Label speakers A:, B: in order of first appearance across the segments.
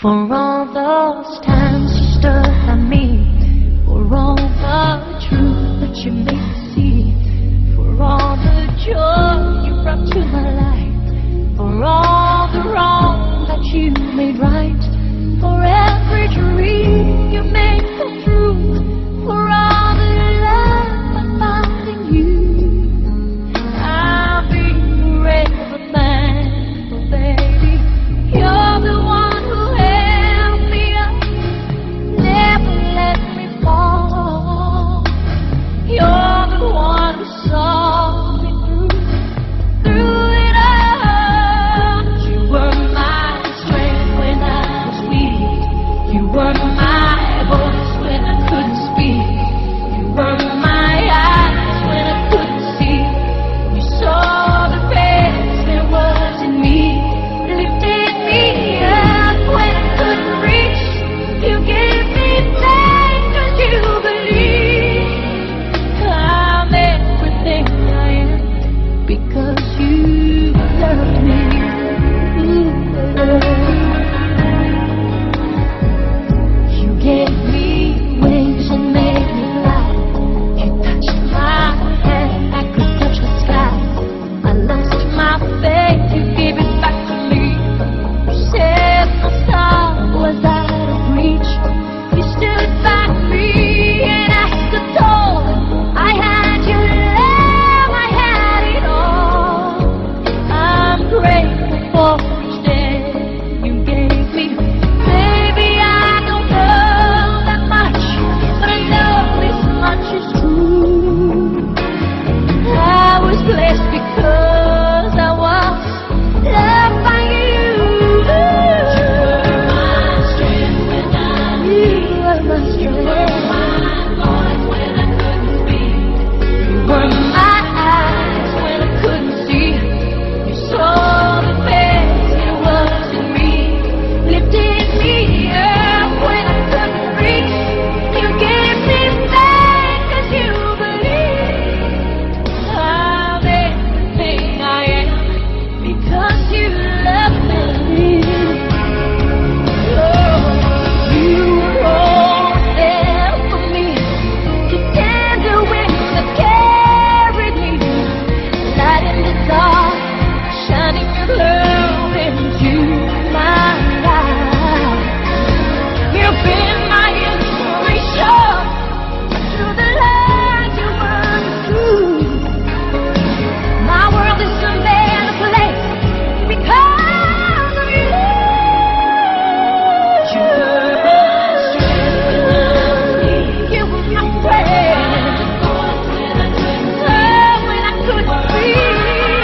A: For all those times you stood by me, for all the truth that you made me see, for all the joy you brought to my life, for all the wrong that you made right, for every dream you made come true, for all the love I found in you, I'll be forever thankful, baby. You're the one who held me up, never let me fall. You're the one who saw me through it all. You were my strength when I was weak. You were my voice when I couldn't speak. You were my eyes when I couldn't see. You saw the best there was in me, lifted me up when I couldn't reach. You gave me faith 'cause you believe I'm everything I am because you loved me. You gave me wings and made me fly. You touched my hand, I could touch the sky. I lost my faith, you gave it back to me. You said my star was out of reach. You stood by me and I stood tall. I had your love, I had it all. I'm grateful for each day you gave me. Baby, I don't know that much, but I know this much is true. I was blessed because I was loved by you. You were my strength when I was weak. You were my voice when I couldn't speak. You were my eyes when I couldn't see. You saw the best there was in me, lifted me up when I couldn't reach. You gave me faith 'cause you believed I'm everything I am because you love me. Oh, you were always there for me, the tender wind that carried me, light in the dark, shining your love into my life. You've been my inspiration through the lies you run through. My world is a better place because of you. You were my strength when I was weak. You were my friend. Oh, when I couldn't speak.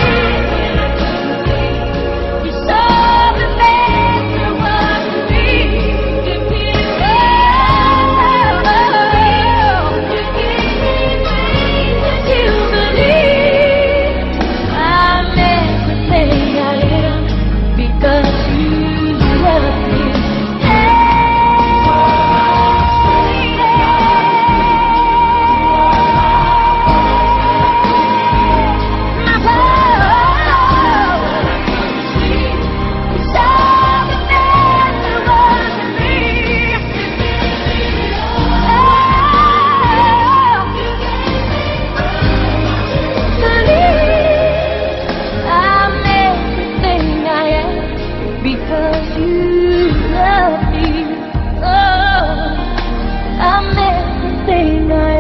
A: You saw the best there was in me. You gave me love. You gave me faith 'cause you believe I'm everything I am because you love me. My love, you saw the best there was in me. I'm everything I am because you love me. Oh, I'm everything I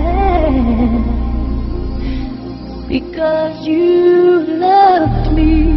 A: am because you loved me.